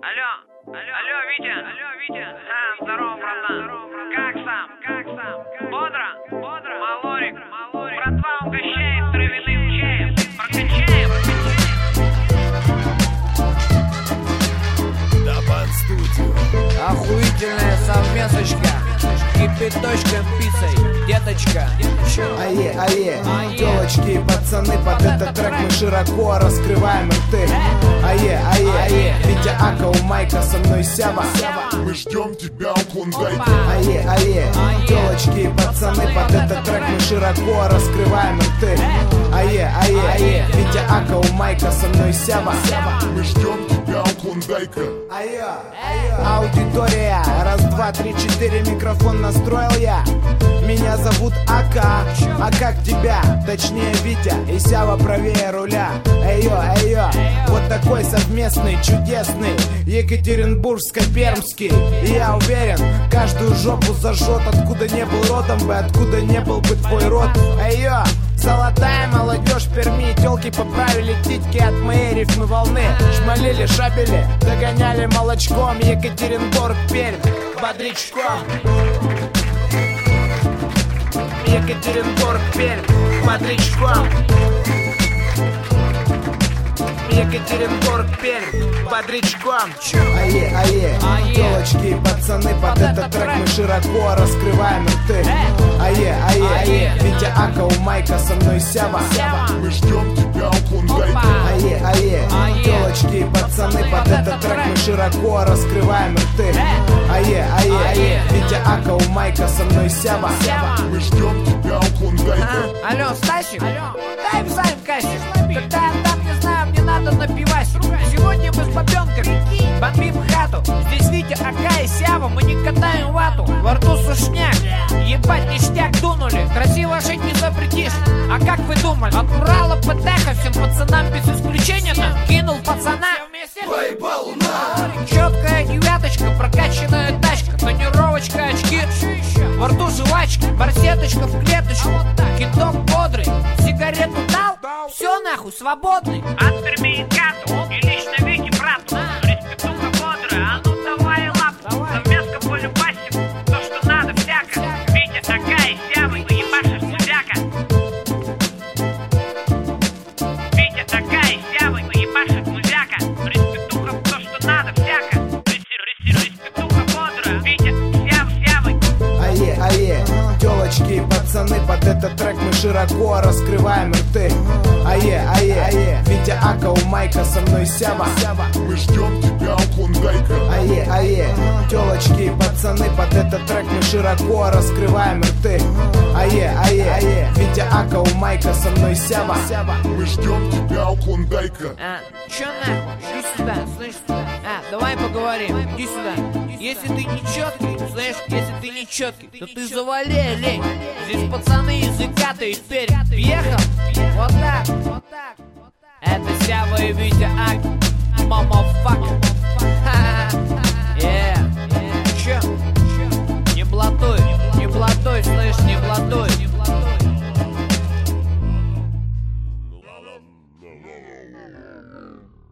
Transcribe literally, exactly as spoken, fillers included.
Алло, алло, алло, Витя, алло, Витя. А, здорово, братан. Как сам? Как сам? Бодро? Бодро? Малорик, малорик. Братва угощает травяным чаем. Прокачаем. Табан студио. Охуительная совместочка. Кипяточком пиццей, деточка. Ае, ае, девочки и пацаны, под этот трек мы широко раскрываем рты. Ае, ае, ае, Витя Ака, у Майка, со мной Сява. Мы ждем тебя у Клондайка. Ае, ае, девочки и пацаны, под этот трек мы широко раскрываем рты. Ае, ае, ае, Витя Ака, у Майка, со мной Сява. Мы ждем тебя у Клондайка. Ае, аудитория, раз, два, три, четыре, микрофон настроил я. Меня зовут Ака, а как тебя? Точнее Витя и Сява правее руля. Эйо, эйо, вот такой совместный, чудесный Екатеринбургско-пермский. И я уверен, каждую жопу зажжет, откуда не был родом бы, откуда не был бы твой род. Эйо, золотая молодежь Перми, тёлки поправили титьки от моей рифмы волны. Шмалили, шабели, догоняли молочком. Екатеринбург, Пермь, бодрячком. Екатеринбург, Пермь, бодрячком. Екатеринбург, Пермь, бодрячком. Ае, ае, девочки и пацаны, под этот трек мы широко раскрываем рты. Ае, ае, ае, Витя Ака, у Майка, со мной Сява. Мы ждем тебя у Клондайка. Ае, ае, девочки и пацаны, под этот трек мы широко раскрываем рты. Ае, ае, ае, Витя Ака, у Майка, со мной Сява. Мы ждем тебя у Клондайка. Алло, Стасик, дай псайм кассик. Когда я там, не знаю, мне надо напивать. Сегодня мы с бабенками бомбим хату. Здесь Витя, Ака и Сява, мы не катаем вату. Во рту сушняк, ебать ништяк дунули. Красиво жить не запретишь. А как вы думали? От Урала ПТХ всем пацанам без исключения нам кинул пацана. Поебал на. Четкая девяточка, прокачанная тачка, тонировочка, очки, во рту жвачка, барсеточка в клеточку, кидок бодрый, сигарету дал, все нахуй, свободный. От Перми и Кату, и лично Вите брату. Респектуха бодрая, а ну давай лапу. Совместка по любасику, то что надо всяко. Витя, Ака и Сява, ебашишь музяка. Витя, Ака и Сява, ебашишь музяка. Респектуха, то что надо всяко. Респектуха бодрая, Витя, Сява, Сява. Ае, ае, девочки и пацаны, под этот трек мы широко раскрываем рты. Ае, ае, ае, Витя Ака, у Майка, со мной Сява. Мы ждем тебя у Клондайка. Ае, ае, девочки и пацаны, под этот трек мы широко раскрываем рты. Ае, ае, ае, Витя Ака, у Майка, со мной Сява. Мы ждем тебя у Клондайка. А, чё нахуй? Иди сюда, слышь? А, давай поговорим, иди сюда. Если ты не четкий, слышь, если ты не четкий, то ты завали, лень. Здесь пацаны из Икаты и Пермь. Въехал? Вот так, вот так. Это Сява и Витя Ак. Мамафак. Yeah. Чё? Не блатуй, не блатуй, слышь, не блатуй. La la la la la la.